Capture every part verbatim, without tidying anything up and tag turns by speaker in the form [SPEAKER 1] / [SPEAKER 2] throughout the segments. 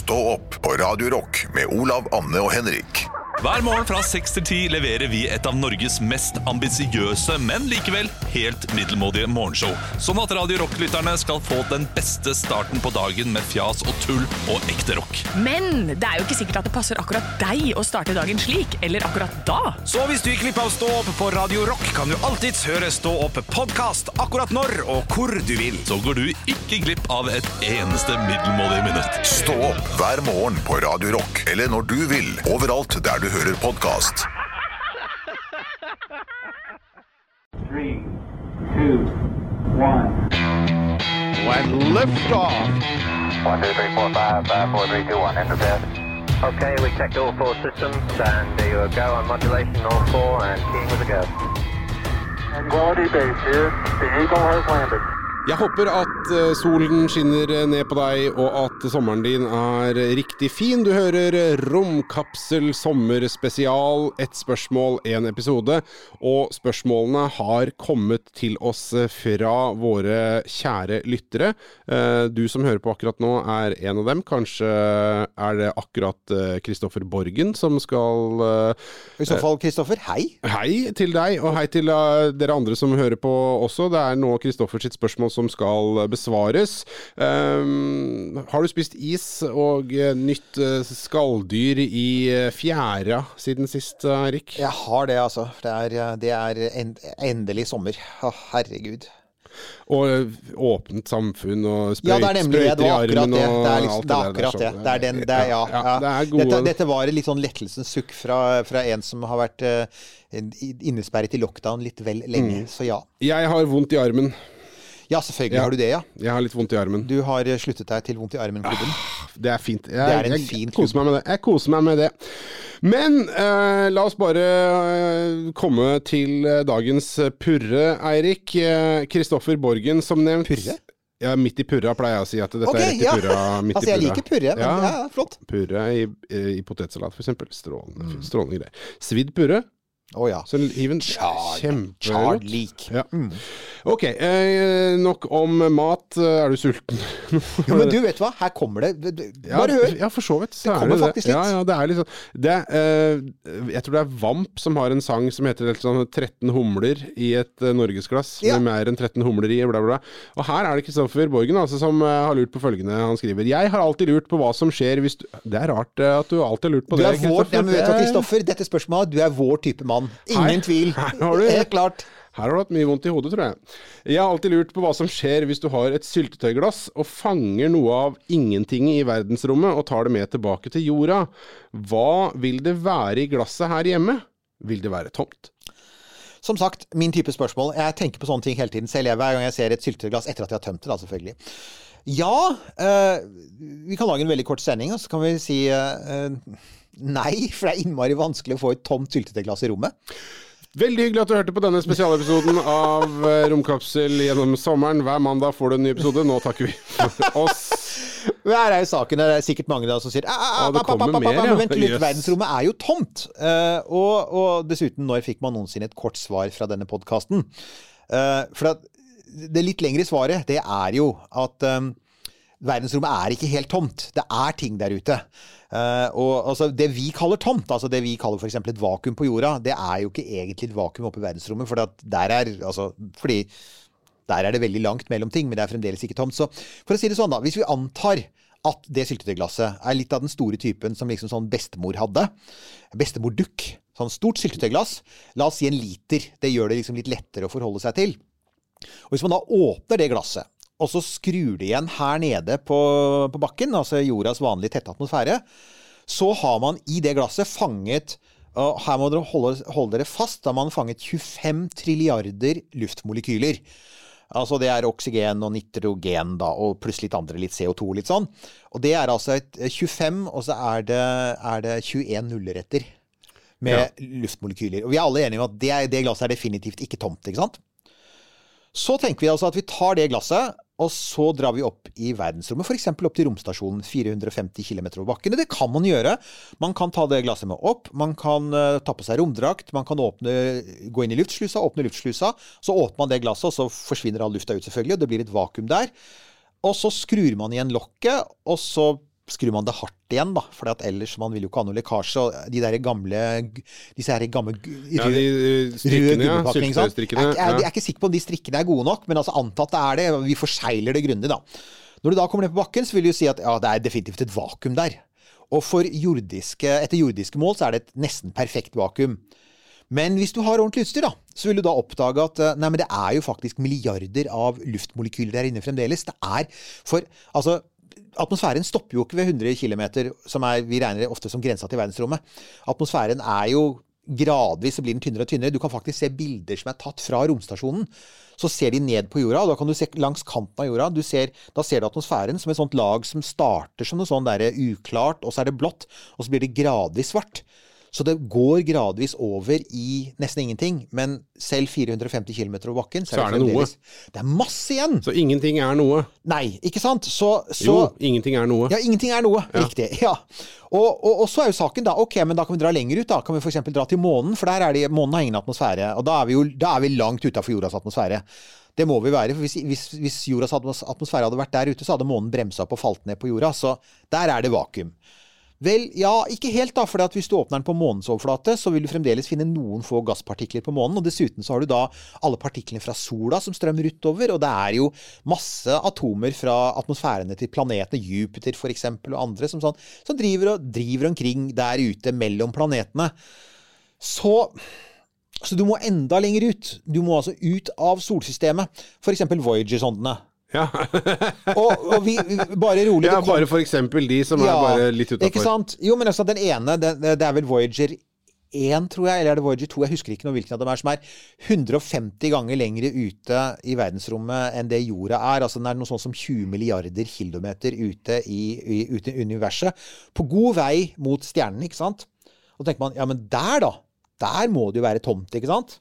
[SPEAKER 1] Stå opp på Radio Rock med Olav, Anne og Henrik.
[SPEAKER 2] Hver morgen fra seks til ti leverer vi et av Norges mest ambisiøse, men likevel helt middelmådige morgenshow. Sånn at Radio Rock-lytterne skal få den beste starten på dagen med fjas og tull og ekte rock.
[SPEAKER 3] Men det er jo ikke sikkert at det passer akkurat deg å starte dagen slik, eller akkurat da.
[SPEAKER 4] Så hvis du gikk glipp av Stå opp på Radio Rock, kan du alltids høre Stå opp podcast akkurat når og hvor du vil.
[SPEAKER 2] Så går du ikke glipp av et eneste middelmådig minutt.
[SPEAKER 1] Stå opp hver morgen på Radio Rock, eller når du vil, overalt der du hører podcast.
[SPEAKER 5] Three, two, one.
[SPEAKER 6] When lift off.
[SPEAKER 7] One, two, three, four, five, five, four, three, two, one. Enter bed. Okay, we checked all four systems, and there you go on modulation, all four, and keying with a go.
[SPEAKER 5] Quality base here. The Eagle has landed.
[SPEAKER 6] Jeg håper at solen skinner ned på deg, og at sommeren din er riktig fin. Du hører Romkapsel sommerspesial, ett spørsmål, en episode, og spørsmålene har kommet til oss fra våre kjære lyttere. Du som hører på akkurat nå er en av dem. Kanskje er det akkurat Kristoffer Borgen som skal...
[SPEAKER 8] I så fall, Kristoffer, hei.
[SPEAKER 6] Hei til deg, og hei til dere andre som hører på også. Det er nå Kristoffer sitt spørsmål som skal besvares. Um, har du spist is og nytt skalldyr i fjæra siden sist, Erik?
[SPEAKER 8] Jeg har det, altså. Det er, det er end, endelig sommer. Å, herregud.
[SPEAKER 6] Og åpnet samfunn og sprøyt,
[SPEAKER 8] ja, det er nemlig,
[SPEAKER 6] sprøyter i armen
[SPEAKER 8] det. Det
[SPEAKER 6] og
[SPEAKER 8] er, liksom,
[SPEAKER 6] alt
[SPEAKER 8] det er
[SPEAKER 6] det
[SPEAKER 8] akkurat
[SPEAKER 6] der.
[SPEAKER 8] det. Det er den, det er, ja,
[SPEAKER 6] ja,
[SPEAKER 8] ja.
[SPEAKER 6] Det er gode...
[SPEAKER 8] dette, dette var litt sånn lettelsens sukk fra, fra en som har vært uh, innesperret i lockdown litt vel lenge, mm. så ja.
[SPEAKER 6] Jeg har vondt i armen.
[SPEAKER 8] Ja, selvfølgelig
[SPEAKER 6] ja,
[SPEAKER 8] har du det, ja.
[SPEAKER 6] Jeg har litt vondt i armen.
[SPEAKER 8] Du har sluttet deg til vondt i armen-klubben.
[SPEAKER 6] Ah, det er fint. Jeg,
[SPEAKER 8] det er en
[SPEAKER 6] jeg,
[SPEAKER 8] fin
[SPEAKER 6] jeg koser meg med det. Jeg koser meg med det. Men eh, la oss bare eh, komme til dagens purre, Eirik. Kristoffer Borgen, som nevnt.
[SPEAKER 8] Purre?
[SPEAKER 6] Ja, midt i purra pleier jeg å si at dette
[SPEAKER 8] okay,
[SPEAKER 6] er rett i purra.
[SPEAKER 8] Ja.
[SPEAKER 6] Midt
[SPEAKER 8] altså, jeg
[SPEAKER 6] i purra.
[SPEAKER 8] liker purre, men ja, ja flott.
[SPEAKER 6] Purre i, i potetsalat, for eksempel. Strålende, mm. strålende greier. Svidd purre.
[SPEAKER 8] Å oh, ja.
[SPEAKER 6] Så hiven kjempegodt.
[SPEAKER 8] Chard-lik.
[SPEAKER 6] Ja. Mm. Ok, eh, nok om mat. Er du sulten?
[SPEAKER 8] Jo, men du vet hva? Her kommer det. Bare
[SPEAKER 6] ja,
[SPEAKER 8] hør.
[SPEAKER 6] Ja, for så vidt.
[SPEAKER 8] Det kommer faktisk litt.
[SPEAKER 6] Ja, ja, det er litt sånn. Det, eh, jeg tror det er Vamp som har en sang som heter sånn, tretten humler i et uh, norgesglass. Ja. Med mer enn tretten humler i, bla bla. Og her er det Kristoffer Borgen altså, som uh, har lurt på følgende. Han skriver: Jeg har alltid lurt på hva som skjer hvis du... Det er rart uh, at du alltid har lurt på
[SPEAKER 8] du
[SPEAKER 6] det,
[SPEAKER 8] Kristoffer. Ja, men vet du hva, Kristoffer? Dette spørsmålet, du er vår type mann. Ingen Hei. tvil.
[SPEAKER 6] Her har du...
[SPEAKER 8] Helt klart.
[SPEAKER 6] Her har du hatt mye vondt i hodet, tror jeg. Jeg har alltid lurt på hva som skjer hvis du har et syltetøyglass og fanger noe av ingenting i verdensrommet og tar det med tilbake til jorda. Hva vil det være i glasset her hjemme? Vil det være tomt?
[SPEAKER 8] Som sagt, min type spørsmål. Jeg tenker på sånne ting hele tiden selv. Hver gang jeg ser et syltetøyglass etter at jeg har tømt det, da, selvfølgelig. Ja, øh, vi kan lage en veldig kort sending, og så kan vi si øh, nei, for det er innmari vanskelig å få et tomt syltetøyglass i rommet.
[SPEAKER 6] Veldig hyggelig at du hørte på denne spesialepisoden av Romkapsel gjennom sommeren. Hver mandag får du en ny episode. Nå takker vi for oss.
[SPEAKER 8] Her er jo saken, det er sikkert mange da som sier ah,
[SPEAKER 6] det kommer mer, ja.
[SPEAKER 8] Vent litt, verdensrommet er jo tomt. Uh, og, og dessuten, når fikk man noensinne et kort svar fra denne podcasten? Uh, for at det litt lengre svaret, det er jo at um, verdensrommet er ikke helt tomt. Det er ting der ute. Uh, og altså, det vi kaller tomt, altså det vi kaller for eksempel et vakuum på jorda, det er jo ikke egentlig et vakuum oppe i verdensrommet, for der er, altså, fordi der er det veldig langt mellom ting, men det er fremdeles ikke tomt. Så for å si det sånn da, hvis vi antar at det syltetøyglasset er litt av den store typen som liksom sånn bestemor hadde, bestemordukk, sånn stort syltetøyglass, la oss si en liter, det gjør det liksom litt lettere å forholde seg til. Og hvis man da åpner det glasset, og så skrur det igjen her nede på, på bakken, altså jordas vanlige tette atmosfære, så har man i det glasset fanget, og her må dere holde, holde dere fast, da har man fanget tjuefem trilliarder luftmolekyler. Altså det er oksygen og nitrogen da, og pluss litt andre, litt C O to, litt sånn. Og det er altså et tjuefem, og så er det, er det tjueen nulleretter med ja. luftmolekyler. Og vi er alle enige om at det, det glasset er definitivt ikke tomt, ikke sant? Så tenker vi altså at vi tar det glasset, og så drar vi opp i verdensrommet, for eksempel opp til romstasjonen fire hundre og femti kilometer over bakken. Det kan man gjøre. Man kan ta det glasset med opp, man kan uh, ta på seg romdrakt, man kan åpne, gå inn i luftslusa, åpne luftslusa, så åpner man det glasset, og så forsvinner all lufta ut selvfølgelig, og det blir et vakuum der. Og så skrur man igjen lokket, og så skrur man det hardt igjen, da, for ellers man vil jo ikke ha noe lekkasje, og de der gamle, disse her gamle
[SPEAKER 6] ja, de strikkene, ja, syltetøystrikkene.
[SPEAKER 8] Jeg, jeg, jeg er ikke sikker på om de strikkene er gode nok, men altså antatt det er det, vi forsegler det grundig da. Når du da kommer ned på bakken, så vil du si at ja, det er definitivt et vakuum der. Og for jordiske, etter jordiske mål så er det et nesten perfekt vakuum. Men hvis du har ordentlig utstyr da, så vil du da oppdage at nei, men det er jo faktisk milliarder av luftmolekyler der inne fremdeles. Det er, for altså, atmosfæren stopper jo ikke ved hundre kilometer, som er, vi regner det ofte som grensa til verdensrommet. Atmosfæren er jo gradvis, så blir den tynnere og tynnere. Du kan faktisk se bilder som er tatt fra romstasjonen. Så ser de ned på jorda, og da kan du se langs kanten av jorda. Du ser, da ser du atmosfæren som et sånt lag som starter som noe sånn der uklart, og så er det blått, og så blir det gradvis svart. Så det går gradvis over i nesten ingenting, men selv fire hundre og femti kilometer over bakken, så er, så er det, det noe. Det er masse igjen.
[SPEAKER 6] Så ingenting er noe.
[SPEAKER 8] Nei, ikke sant? Så, så,
[SPEAKER 6] jo, ingenting er noe.
[SPEAKER 8] Ja, ingenting er noe, ja. Riktig. Ja. Og, og, og så er jo saken da, ok, men da kan vi dra lenger ut da. Kan vi for eksempel dra til månen, for der er det, månen har ingen atmosfære, og da er vi jo da er vi langt utenfor jordas atmosfære. Det må vi være, for hvis, hvis, hvis jordas atmosfære hadde vært der ute, så hadde månen bremset opp og falt ned på jorda, så der er det vakuum. Vel, ja, ikke helt da, for at hvis du åpner den på månens overflate, så vil du fremdeles finne noen få gasspartikler på månen, og dessuten så har du da alle partiklene fra sola som strømmer utover, og det er jo masse atomer fra atmosfærene til planetene, Jupiter for eksempel, og andre som, sånn, som driver, og, driver omkring der ute mellom planetene. Så, så du må enda lenger ut. Du må altså ut av solsystemet, for eksempel Voyager-sondene.
[SPEAKER 6] Ja.
[SPEAKER 8] og, og vi, vi bare rolig
[SPEAKER 6] ja, bare for eksempel de som ja, er bare litt utenfor.
[SPEAKER 8] Ikke sant? Jo, men altså den ene, det, det er vel Voyager én, tror jeg, eller er det Voyager to? Jeg husker ikke noe hvilken av dem er, som er hundre og femti ganger lengre ute i verdensrommet enn det jorda er. Altså den er noe sånn som tjue milliarder kilometer ute i, i, ute i universet. På god vei mot stjernen, ikke sant? Og så tenker man, ja, men der da, der må det jo være tomt, ikke sant?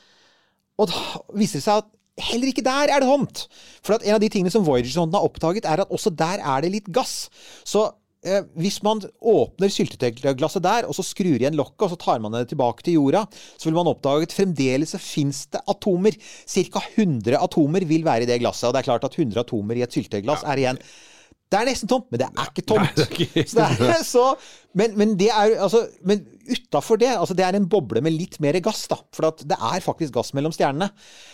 [SPEAKER 8] Og da viser det seg at heller ikke der er det tomt. For at en av de tingene som Voyager-sonden har oppdaget er at også der er det litt gass. Så eh, hvis man åpner syltetøyglasset der, og så skrur igjen lokket, og så tar man det tilbake til jorda, så vil man oppdage at fremdeles så finnes det atomer. Cirka hundre atomer vil være i det glasset, og det er klart at hundre atomer i et syltetøyglass ja. Er igjen. Det er nesten tomt, men det er ikke tomt. Nei, det er ikke. Så det er, så, men, men det er, altså, men utenfor det, altså det er en boble med litt mer gass da, for at det er faktisk gass mellom stjernene.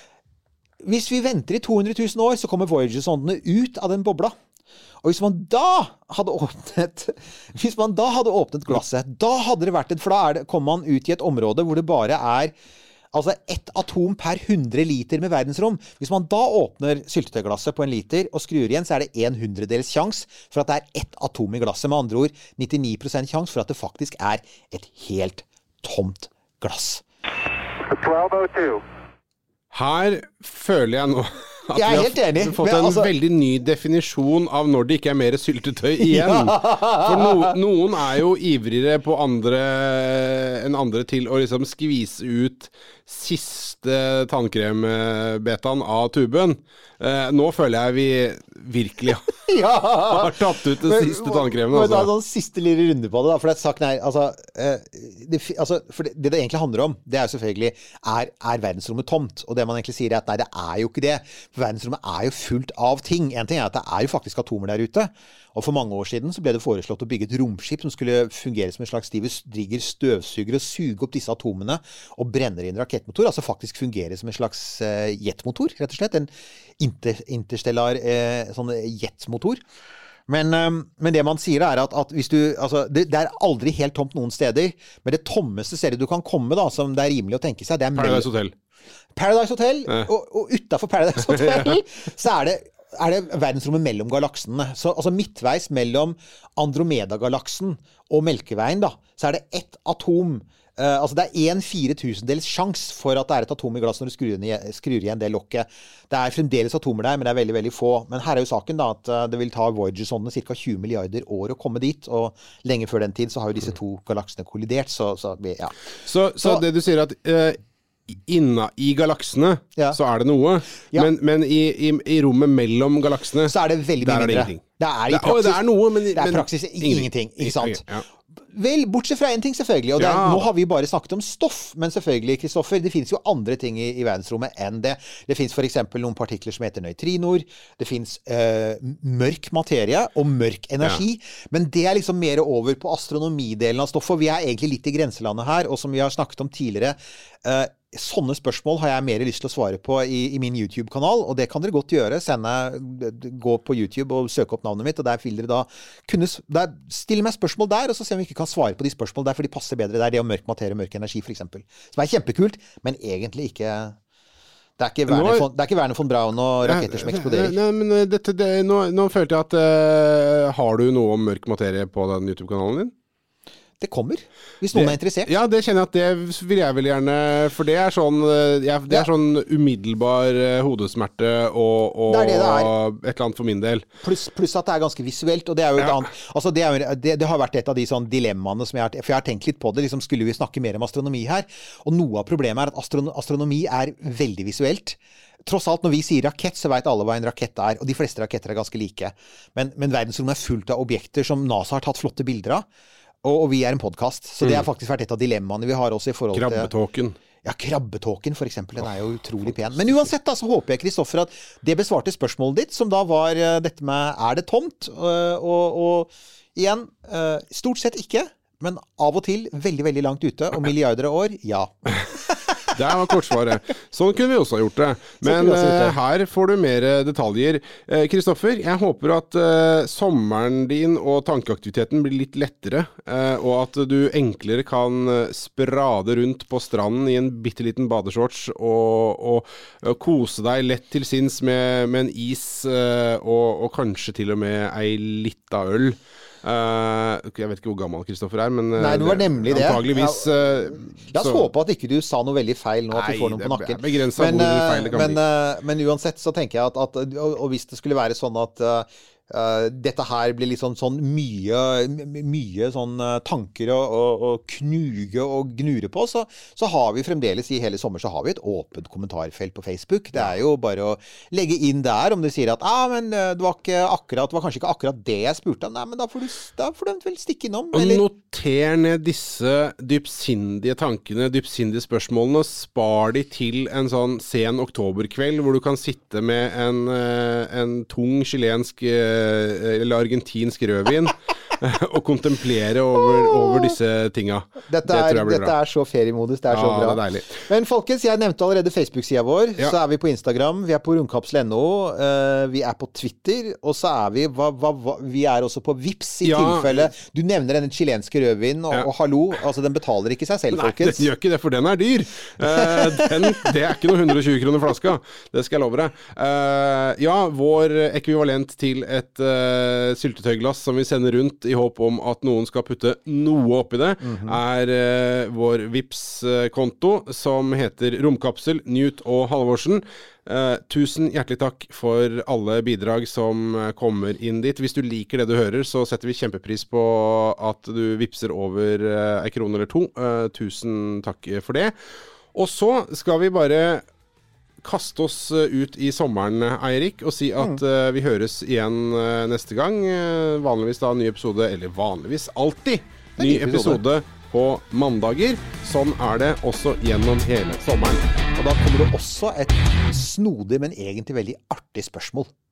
[SPEAKER 8] Hvis vi venter i to hundre tusen år, så kommer Voyager-sondene ut av den bobla. Og hvis man da hadde åpnet, hvis man da hadde åpnet glasset, da hadde det vært et, for da er det, kommer man ut i et område hvor det bare er altså ett atom per hundre liter med verdensrom. Hvis man da åpner syltetøyglasset på en liter og skrur igjen, så er det en hundredels sjans for at det er ett atom i glasset. Med andre ord, nittini prosent sjans for at det faktisk er et helt tomt glass.
[SPEAKER 5] twelve oh two.
[SPEAKER 6] Her føler jeg nå at
[SPEAKER 8] jeg er helt
[SPEAKER 6] vi har
[SPEAKER 8] enig.
[SPEAKER 6] fått en altså... veldig ny definisjon av når det ikke er mer syltetøy igjen. Ja. For no, noen er jo ivrigere på andre enn andre til å liksom skvise ut siste tannkrembetaen av tuben. Eh, nå føler jeg vi virkelig ja. Har tatt ut den men, siste tannkremen.
[SPEAKER 8] Altså. Men da, sånn siste lille runde på det da, for det er sagt nei, altså, eh, det, altså for det, det det egentlig handler om, det er jo selvfølgelig, er, er verdensrommet tomt? Og det man egentlig sier er at nei, det er jo ikke det. For verdensrommet er jo fullt av ting. En ting er at det er jo faktisk atomer der ute. Og for mange år siden så ble det foreslått å bygge et romskip som skulle fungere som en slags digger støvsuger og suge opp disse atomene og brenne i en rakettmotor, altså faktisk fungere som en slags uh, jetmotor, rett og slett. En inter, interstellar uh, sånn jetmotor. Men, um, men det man sier er at, at hvis du, altså, det, det er aldri helt tomt noen steder, men det tommeste stedet du kan komme da, som det er rimelig å tenke seg, det er
[SPEAKER 6] Paradise Hotel.
[SPEAKER 8] Paradise Hotel, eh. og, og utenfor Paradise Hotel, så er det er det verdensrommet mellom galaksene. Så, altså midtveis mellom Andromeda-galaksen og Melkeveien, da, så er det ett atom. Uh, altså det er en fire tusendels sjans for at det er et atom i glass når du skrur igjen, skrur igjen det lokket. Det er fremdeles atomer der, men det er veldig, veldig få. Men her er jo saken da, at uh, det vil ta Voyager-sondene cirka tjue milliarder år å komme dit, og lenge før den tid så har jo disse to galaksene kollidert, så, så ja.
[SPEAKER 6] Så, så, så det du sier at... Uh, Inna i galaksene ja. Så er det noe ja. Men, men i, i, i rommet mellom galaksene
[SPEAKER 8] så er det veldig mye mindre.
[SPEAKER 6] Det er, det, er i praksis, det, er, det er noe, men
[SPEAKER 8] det er praksis ingenting, ingenting ikke sant? Ja. Vel, bortsett fra en ting selvfølgelig, og det er,
[SPEAKER 6] Ja.
[SPEAKER 8] nå har vi bare snakket om stoff, men selvfølgelig, Kristoffer, det finnes jo andre ting i, i verdensrommet enn det. Det finnes for eksempel noen partikler som heter nøytrinoer, det finnes eh, mørk materie og mørk energi, men det er liksom mer over på astronomidelen av stoff, og vi er egentlig litt i grenselandet her, og som vi har snakket om tidligere, eh, sånne spørsmål har jeg mer lyst til å svare på i, i min YouTube-kanal, og det kan dere godt gjøre. Sende, gå på YouTube og søke opp navnet mitt, og der vil dere da kunne der, stille meg spørsmål der, og så se om vi ikke kan svare på de spørsmålene der, for de passer bedre der. Det om mørk materie og mørk energi, for eksempel. Som er kjempekult, men egentlig ikke... Det er ikke Werner von, det er ikke Werner von Braun og raketter som eksploderer.
[SPEAKER 6] Nei, men dette, det, nå, nå følte jeg at uh, har du noe om mørk materie på den YouTube-kanalen din?
[SPEAKER 8] Det kommer, hvis noen
[SPEAKER 6] det,
[SPEAKER 8] er interessert.
[SPEAKER 6] Ja, det kjenner jeg at det vil jeg vel gjerne, for det er sånn, ja, det er
[SPEAKER 8] ja.
[SPEAKER 6] sånn umiddelbar hodesmerte og, og
[SPEAKER 8] det er det det er.
[SPEAKER 6] et eller annet for min del.
[SPEAKER 8] Pluss plus at det er ganske visuelt, og det er jo et
[SPEAKER 6] Ja.
[SPEAKER 8] annet, altså det, er, det, det har vært et av de sånn dilemmaene som jeg har, for jeg har tenkt litt på det, liksom skulle vi snakke mer om astronomi her, og noe av problemet er at astron, astronomi er veldig visuelt. Tross alt, når vi sier rakett, så vet alle hva en rakett er, og de fleste raketter er ganske like. Men, men verdensrommet er fullt av objekter som NASA har tatt flotte bilder av, og, og vi er en podcast, så det har faktisk vært et av dilemmaene vi har også i forhold til...
[SPEAKER 6] Krabbetåken.
[SPEAKER 8] Ja, krabbetåken for eksempel, den er jo utrolig pen. Men uansett da, så håper jeg, Kristoffer, at det besvarte spørsmålet ditt, som da var uh, dette med, er det tomt? Uh, og, og igjen, uh, stort sett ikke, men av og til veldig, veldig langt ute, og milliarder av år, ja.
[SPEAKER 6] Det var kortsvaret. Sånn kunne vi også ha gjort det. Men
[SPEAKER 8] også gjort det.
[SPEAKER 6] uh, her får du mer detaljer. Kristoffer, uh, jeg håper at uh, sommeren din og tankeaktiviteten blir litt lettere, uh, og at du enklere kan sprade rundt på stranden i en bitteliten badeshorts og, og, og kose deg lett til sinns med, med en is uh, og, og kanskje til og med ei lita øl. Uh, jeg vet ikke hvor gammel Kristoffer er, men uh,
[SPEAKER 8] Nei, det var nemlig det.
[SPEAKER 6] Antageligvis uh,
[SPEAKER 8] La oss så. håpe at ikke du sa noe veldig feil nå, at
[SPEAKER 6] Nei,
[SPEAKER 8] vi får noen på nakken.
[SPEAKER 6] det er begrenset hvor feil det kan
[SPEAKER 8] men,
[SPEAKER 6] bli.
[SPEAKER 8] Men uansett så tenker jeg at, at og, og hvis det skulle være sånn at uh, Uh, dette her blir litt sånn, sånn mye, mye sånn uh, tanker og, og, og knuge og gnure på, så, så har vi fremdeles i hele sommer så har vi et åpent kommentarfelt på Facebook. Det er jo bare å legge inn der om du sier at ah, men det var ikke akkurat, det var kanskje ikke akkurat det jeg spurte om. Nei, men da får du, da får du vel stikke innom.
[SPEAKER 6] Og
[SPEAKER 8] eller?
[SPEAKER 6] noter ned disse dypsindige tankene, dypsindige spørsmålene, og spar de til en sånn sen oktoberkveld, hvor du kan sitte med en, en tung chilensk eller argentinsk rødvin og kontemplere over, over disse tinga.
[SPEAKER 8] Dette,
[SPEAKER 6] det
[SPEAKER 8] er,
[SPEAKER 6] tror jeg blir
[SPEAKER 8] dette
[SPEAKER 6] bra.
[SPEAKER 8] er så feriemodus, det er så
[SPEAKER 6] Ja,
[SPEAKER 8] bra.
[SPEAKER 6] det er deilig.
[SPEAKER 8] Men folkens, jeg nevnte allerede Facebook-siden vår,
[SPEAKER 6] Ja.
[SPEAKER 8] så er vi på Instagram, vi er på romkapsel punktum no, uh, vi er på Twitter, og så er vi, hva, hva, hva, vi er også på Vips i
[SPEAKER 6] Ja.
[SPEAKER 8] tilfelle. Du nevner denne chilenske rødvin, og,
[SPEAKER 6] Ja.
[SPEAKER 8] og hallo, altså den betaler ikke seg selv,
[SPEAKER 6] Nei,
[SPEAKER 8] folkens.
[SPEAKER 6] den gjør ikke det, for den er dyr. Uh, den, det er ikke noe hundre og tjue kroner flaska. Det skal jeg love deg. Uh, ja, vår ekvivalent til et uh, syltetøyglass som vi sender rundt i håp om at noen skal putte noe oppi det, mm-hmm. er uh, vår Vips-konto, som heter Romkapsel, Newt og Halvorsen. Uh, tusen hjertelig takk for alle bidrag som kommer inn dit. Hvis du liker det du hører, så setter vi kjempepris på at du vipser over uh, en krone eller to. Uh, tusen takk for det. Og så skal vi bare kaste oss ut i sommeren, Eirik, og si at uh, vi høres igjen uh, neste gang. Uh, vanligvis da ny episode, eller vanligvis alltid ny episode på mandager. Sånn er det også gjennom hele sommeren.
[SPEAKER 8] Og da kommer det også et snodig, men egentlig veldig artig spørsmål.